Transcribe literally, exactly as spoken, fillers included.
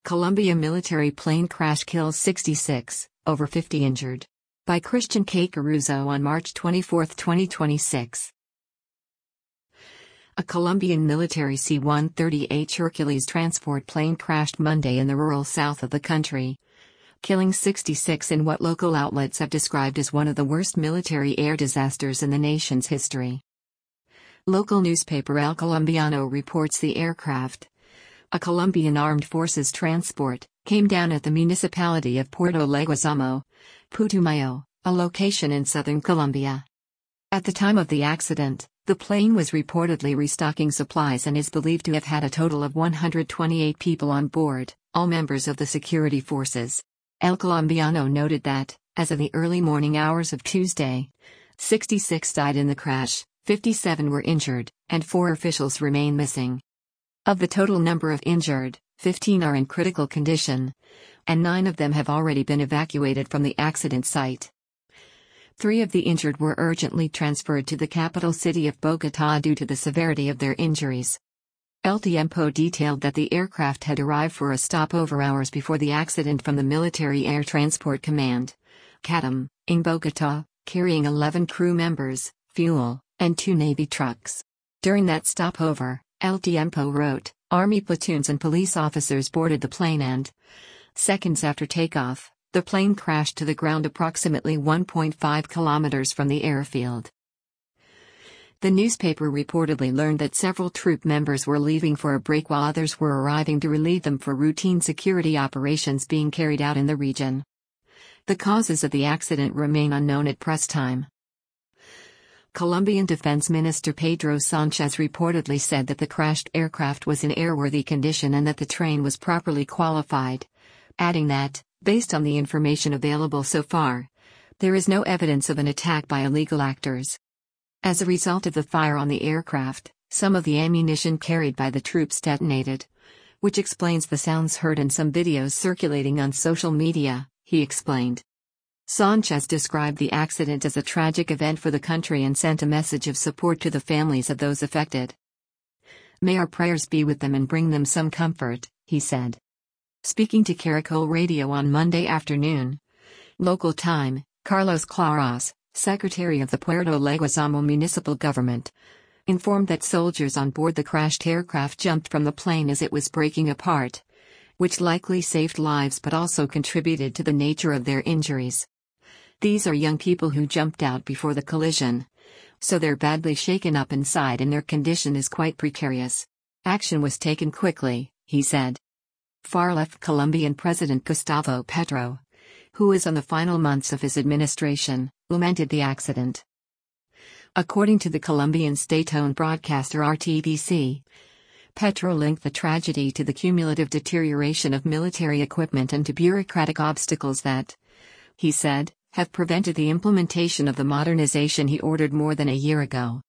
Colombia military plane crash kills sixty-six, over fifty injured. By Christian K. Caruso on March twenty-fourth, twenty twenty-six. A Colombian military C one thirty-eight Hercules transport plane crashed Monday in the rural south of the country, killing sixty-six in what local outlets have described as one of the worst military air disasters in the nation's history. Local newspaper El Colombiano reports the aircraft, a Colombian Armed Forces transport, came down at the municipality of Puerto Leguizamo, Putumayo, a location in southern Colombia. At the time of the accident, the plane was reportedly restocking supplies and is believed to have had a total of one hundred twenty-eight people on board, all members of the security forces. El Colombiano noted that, as of the early morning hours of Tuesday, sixty-six died in the crash, fifty-seven were injured, and four officials remain missing. Of the total number of injured, fifteen are in critical condition, and nine of them have already been evacuated from the accident site. Three of the injured were urgently transferred to the capital city of Bogotá due to the severity of their injuries. El Tiempo detailed that the aircraft had arrived for a stopover hours before the accident from the Military Air Transport Command, CATM, in Bogotá, carrying eleven crew members, fuel, and two Navy trucks. During that stopover, El Tiempo wrote, Army platoons and police officers boarded the plane and, seconds after takeoff, the plane crashed to the ground approximately one point five kilometers from the airfield. The newspaper reportedly learned that several troop members were leaving for a break while others were arriving to relieve them for routine security operations being carried out in the region. The causes of the accident remain unknown at press time. Colombian Defense Minister Pedro Sánchez reportedly said that the crashed aircraft was in airworthy condition and that the train was properly qualified, adding that, based on the information available so far, there is no evidence of an attack by illegal actors. As a result of the fire on the aircraft, some of the ammunition carried by the troops detonated, which explains the sounds heard in some videos circulating on social media, he explained. Sánchez described the accident as a tragic event for the country and sent a message of support to the families of those affected. May our prayers be with them and bring them some comfort, he said. Speaking to Caracol Radio on Monday afternoon, local time, Carlos Claros, secretary of the Puerto Leguizamo municipal government, informed that soldiers on board the crashed aircraft jumped from the plane as it was breaking apart, which likely saved lives but also contributed to the nature of their injuries. These are young people who jumped out before the collision, so they're badly shaken up inside and their condition is quite precarious. Action was taken quickly, he said. Far-left Colombian President Gustavo Petro, who is on the final months of his administration, lamented the accident. According to the Colombian state-owned broadcaster R T V C, Petro linked the tragedy to the cumulative deterioration of military equipment and to bureaucratic obstacles that, he said, have prevented the implementation of the modernization he ordered more than a year ago.